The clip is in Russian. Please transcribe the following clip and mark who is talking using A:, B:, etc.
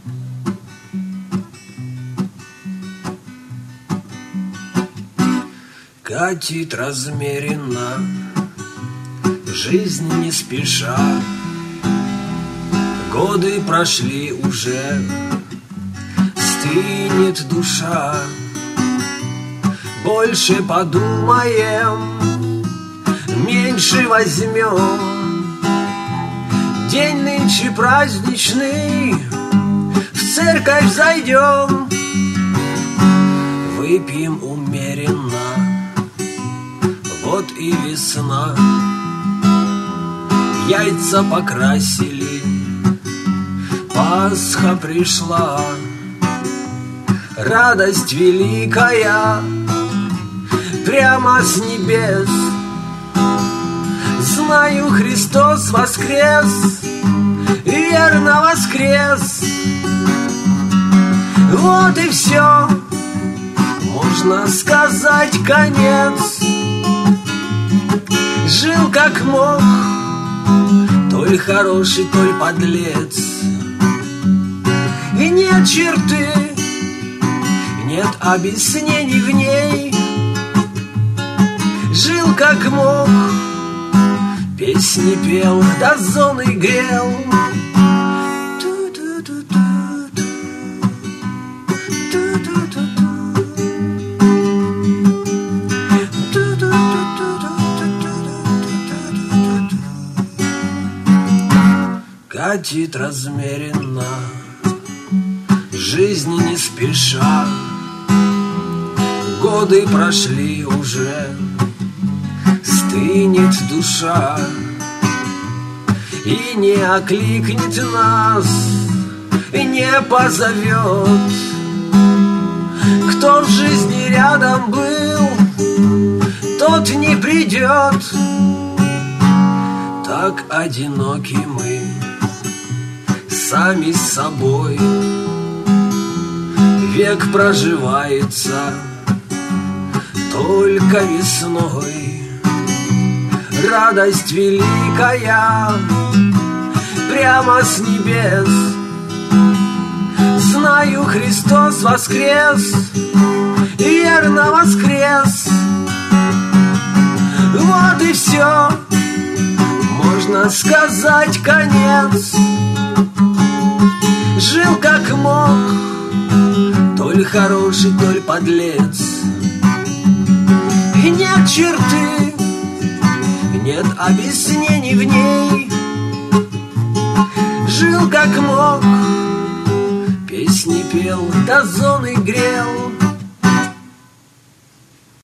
A: Катит размеренно жизнь не спеша, годы прошли уже, стынет душа. Больше подумаем, меньше возьмем. День нынче праздничный, в церковь зайдем. Выпьем умеренно, вот и весна. Яйца покрасили, Пасха пришла. Радость великая прямо с небес. Знаю, Христос воскрес, верно воскрес. Вот и все, можно сказать, конец. Жил как мог, толь хороший, толь подлец. И нет черты, нет объяснений в ней. Жил как мог, песни пел, до зоны грел. Катит размеренно жизнь не спеша, годы прошли уже, стынет душа. И не окликнет нас, и не позовет. Кто в жизни рядом был, тот не придет. Так одиноки мы, сами с собой. Век проживается только весной. Радость великая прямо с небес. Знаю, Христос воскрес, верно воскрес. Вот и все, можно сказать, конец. Жил как мог, толь хороший, толь подлец. И нет черты, нет объяснений в ней. Жил как мог, песни пел, до зоны грел.